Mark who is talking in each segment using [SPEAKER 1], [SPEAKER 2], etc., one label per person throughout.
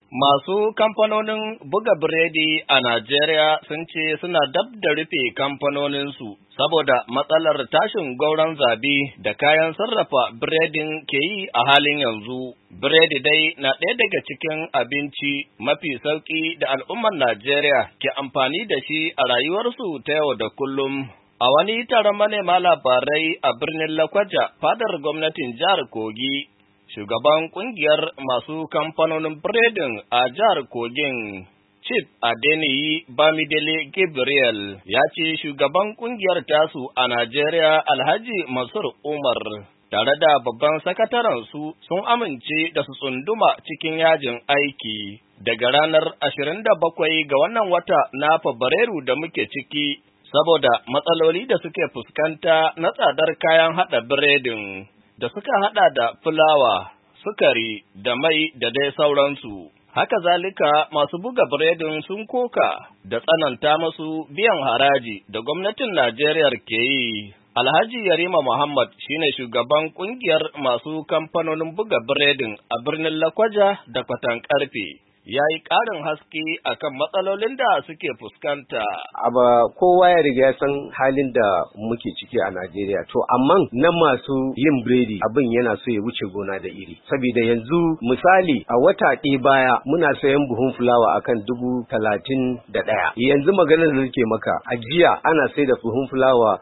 [SPEAKER 1] Masu kamfanonin buga biredi a Najeriya sun ce suna dab da rufe kamfanoninsu saboda matsalar tashin gwauron zabi da kayan sarrafa biredin ke yi a halin yanzu. Biredi dai na ɗaya daga cikin abinci mafi sauƙi da al'ummar Najeriya ke amfani da shi a rayuwarsu ta yau da kullum. A wani taron manema labarai a birnin Lakwaja, fadar gwamnatin jihar Kogi, shugaban kungiyar masu kamfanonin biredin a jihar Kogin, Chief Adeniyi Bamidele Gabriel, ya ce shugaban kungiyar tasu a Najeriya Alhaji Mansur Umar tare da babban sakataren su sun amince da su tsunduma cikin yajin aiki daga ranar 27 ga wannan wata na Fabrairu da muke ciki saboda matsaloli da suke fuskanta na tsadar kayan haɗa biredin da suka haɗa da fulawa, sukari da mai da dai sauransu. Haka zalika masu buga biredin sun koka da tsananta masu biyan haraji da gwamnatin Najeriya ke yi. Alhaji Yarima Muhammad shine shugaban kungiyar masu kamfanonin buga biredin a birnin Lakwaja da Kwatan Karfe. Ya yi ƙarin haske akan matsalolin da suke fuskanta.
[SPEAKER 2] Aba kowa ya riga ya san halin da muke ciki a Najeriya. To amma na masu yin biredi abin yana so ya wuce gona da iri. Saboda yanzu misali a wata ɗaya baya muna sayan buhun fulawa akan 31,000. Yanzu maganar da nake maka a jiya ana sai da buhun fulawa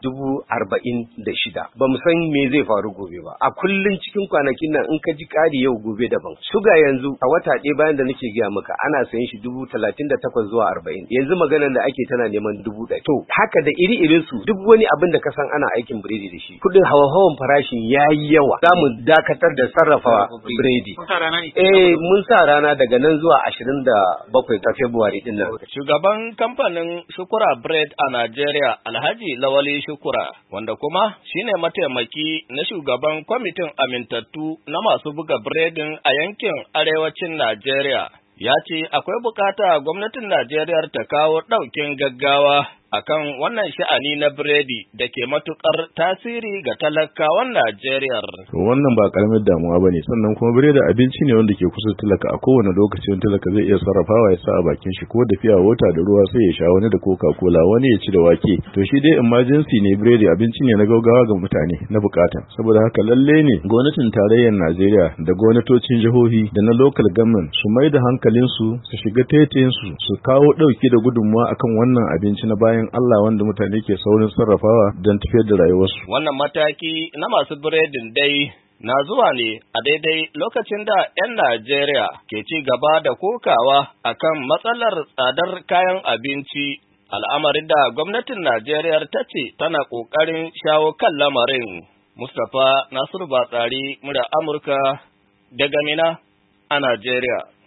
[SPEAKER 2] 46,000. Ba mu san me zai faru gobe ba. A kullun cikin kwanakin nan in ka ji ƙari yau gobe daban. Suga yanzu a wata ɗaya bayan da nake gaya maka ana sayan shi 38,000 zuwa 40. Yanzu maganar da ake tana neman 100,000. To haka da iri-irin su duk wani abin da ka san ana aikin biredi da shi. Kudin hawa-hawan farashin yayi yawa. Za mu dakatar da sarrafa biredi. Mun sa rana daga nan zuwa 27 ta Fabrairu din nan.
[SPEAKER 1] Shugaban kamfanin Shukura Bread a Najeriya Alhaji Lawali Shukura wanda kuma shine mataimaki na shugaban kwamitin amintattu na masu buga biredin a yankin arewacin Najeriya. Ya ce akwai bukata gwamnatin Najeriya ta kawo ɗaukin gaggawa akan wannan sha'ani na biredi da ke matukar tasiri ga talakawan Najeriya.
[SPEAKER 3] Wannan ba karamin damuwa ba ne, sannan kuma biredi abinci ne wanda ke kusa talaka a kowane lokacin talaka zai iya sarrafawa ya sa a bakin shi ko da fiya wata da ruwa sai ya sha wani da Coca-Cola wani ya ci da wake. To shi dai emergency ne biredi abinci ne na gaugawa ga mutane na bukata. Saboda haka lalle ne gwamnatin tarayyar Najeriya da gwamnatocin jihohi da na local government su mai da hankalinsu su shiga taitayinsu su kawo ɗauki da gudunmuwa akan wannan abinci na bayan Allah wanda mutane ke saurin sarrafawa don tafiyar da rayuwarsu.
[SPEAKER 1] Wannan mataki na masu biredin dai na zuwa ne a daidai lokacin da 'yan Najeriya ke ci gaba da kokawa akan matsalar tsadar kayan abinci, al'amarin da gwamnatin Najeriya ta ce tana ƙoƙarin shawo kan lamarin. Mustapha Nasiru Batsari, murar Amurka daga Mina a Najeriya.